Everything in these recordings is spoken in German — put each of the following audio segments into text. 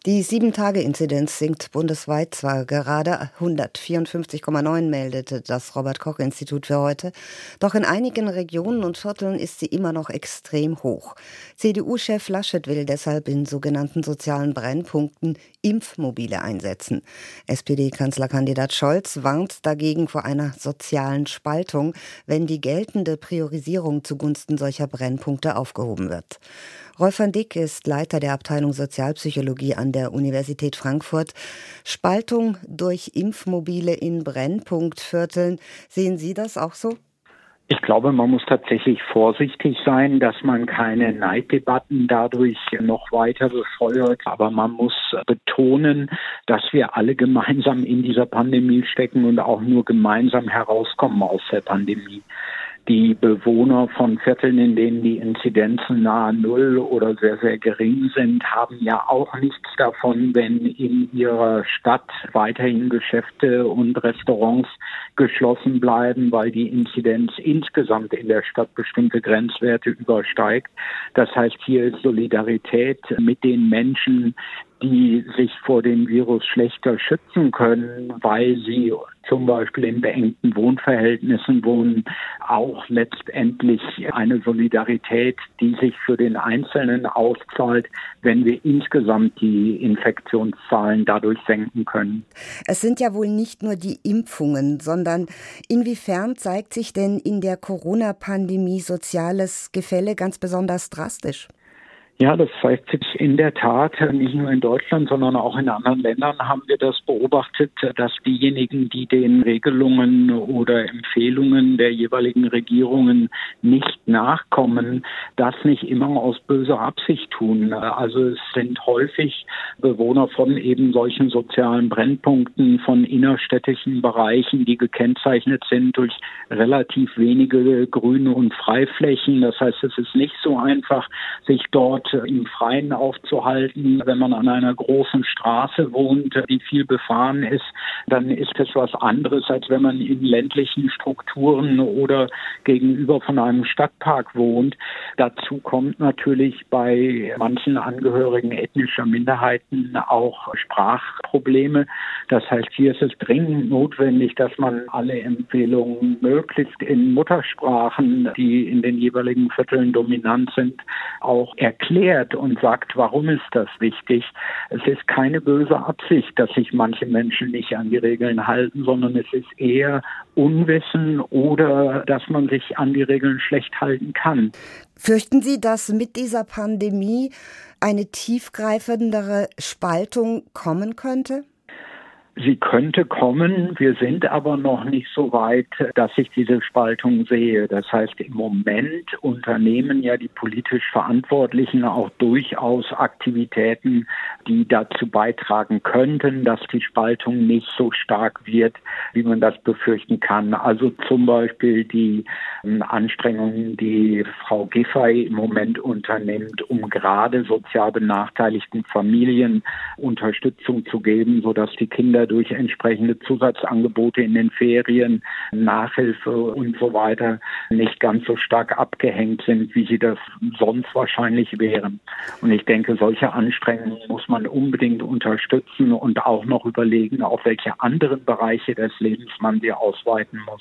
Die 7-Tage-Inzidenz sinkt bundesweit zwar gerade, 154,9 meldete das Robert-Koch-Institut für heute, doch in einigen Regionen und Vierteln ist sie immer noch extrem hoch. CDU-Chef Laschet will deshalb in sogenannten sozialen Brennpunkten Impfmobile einsetzen. SPD-Kanzlerkandidat Scholz warnt dagegen vor einer sozialen Spaltung, wenn die geltende Priorisierung zugunsten solcher Brennpunkte aufgehoben wird. Rolf van Dick ist Leiter der Abteilung Sozialpsychologie an der Universität Frankfurt. Spaltung durch Impfmobile in Brennpunktvierteln, sehen Sie das auch so? Ich glaube, man muss tatsächlich vorsichtig sein, dass man keine Neiddebatten dadurch noch weiter befeuert. Aber man muss betonen, dass wir alle gemeinsam in dieser Pandemie stecken und auch nur gemeinsam herauskommen aus der Pandemie. Die Bewohner von Vierteln, in denen die Inzidenzen nahe Null oder sehr, sehr gering sind, haben ja auch nichts davon, wenn in ihrer Stadt weiterhin Geschäfte und Restaurants geschlossen bleiben, weil die Inzidenz insgesamt in der Stadt bestimmte Grenzwerte übersteigt. Das heißt, hier ist Solidarität mit den Menschen, die sich vor dem Virus schlechter schützen können, weil sie zum Beispiel in beengten Wohnverhältnissen wohnen, auch letztendlich eine Solidarität, die sich für den Einzelnen auszahlt, wenn wir insgesamt die Infektionszahlen dadurch senken können. Es sind ja wohl nicht nur die Impfungen, sondern inwiefern zeigt sich denn in der Corona-Pandemie soziales Gefälle ganz besonders drastisch? Ja, das zeigt sich in der Tat, nicht nur in Deutschland, sondern auch in anderen Ländern haben wir das beobachtet, dass diejenigen, die den Regelungen oder Empfehlungen der jeweiligen Regierungen nicht nachkommen, das nicht immer aus böser Absicht tun. Also es sind häufig Bewohner von eben solchen sozialen Brennpunkten, von innerstädtischen Bereichen, die gekennzeichnet sind durch relativ wenige Grüne und Freiflächen. Das heißt, es ist nicht so einfach, sich dort im Freien aufzuhalten. Wenn man an einer großen Straße wohnt, die viel befahren ist, dann ist es was anderes, als wenn man in ländlichen Strukturen oder gegenüber von einem Stadtpark wohnt. Dazu kommt natürlich bei manchen Angehörigen ethnischer Minderheiten auch Sprachprobleme. Das heißt, hier ist es dringend notwendig, dass man alle Empfehlungen möglichst in Muttersprachen, die in den jeweiligen Vierteln dominant sind, auch erklärt und sagt, warum ist das wichtig? Es ist keine böse Absicht, dass sich manche Menschen nicht an die Regeln halten, sondern es ist eher Unwissen oder dass man sich an die Regeln schlecht halten kann. Fürchten Sie, dass mit dieser Pandemie eine tiefgreifendere Spaltung kommen könnte? Sie könnte kommen, wir sind aber noch nicht so weit, dass ich diese Spaltung sehe. Das heißt, im Moment unternehmen ja die politisch Verantwortlichen auch durchaus Aktivitäten, die dazu beitragen könnten, dass die Spaltung nicht so stark wird, wie man das befürchten kann. Also zum Beispiel die Anstrengungen, die Frau Giffey im Moment unternimmt, um gerade sozial benachteiligten Familien Unterstützung zu geben, sodass die Kinder durch entsprechende Zusatzangebote in den Ferien, Nachhilfe und so weiter nicht ganz so stark abgehängt sind, wie sie das sonst wahrscheinlich wären. Und ich denke, solche Anstrengungen muss man unbedingt unterstützen und auch noch überlegen, auf welche anderen Bereiche des Lebens man sie ausweiten muss.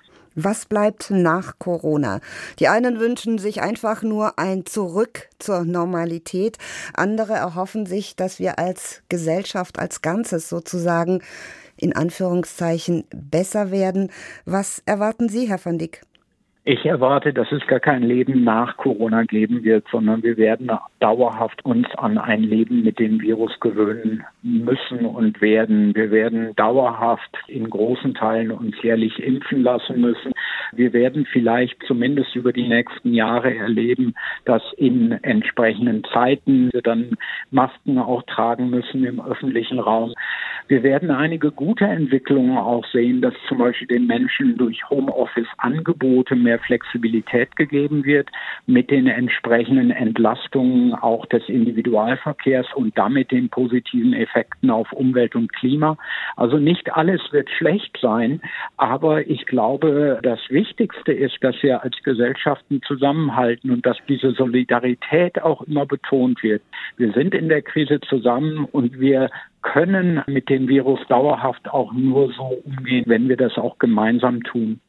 Was bleibt nach Corona? Die einen wünschen sich einfach nur ein Zurück zur Normalität. Andere erhoffen sich, dass wir als Gesellschaft, als Ganzes sozusagen, in Anführungszeichen, besser werden. Was erwarten Sie, Herr van Dick? Ich erwarte, dass es gar kein Leben nach Corona geben wird, sondern wir werden dauerhaft uns an ein Leben mit dem Virus gewöhnen müssen und werden. Wir werden dauerhaft in großen Teilen uns jährlich impfen lassen müssen. Wir werden vielleicht zumindest über die nächsten Jahre erleben, dass in entsprechenden Zeiten wir dann Masken auch tragen müssen im öffentlichen Raum. Wir werden einige gute Entwicklungen auch sehen, dass zum Beispiel den Menschen durch Homeoffice-Angebote mehr Flexibilität gegeben wird, mit den entsprechenden Entlastungen auch des Individualverkehrs und damit den positiven Effekten auf Umwelt und Klima. Also nicht alles wird schlecht sein, aber ich glaube, das Wichtigste Wichtigste ist, dass wir als Gesellschaften zusammenhalten und dass diese Solidarität auch immer betont wird. Wir sind in der Krise zusammen und wir können mit dem Virus dauerhaft auch nur so umgehen, wenn wir das auch gemeinsam tun.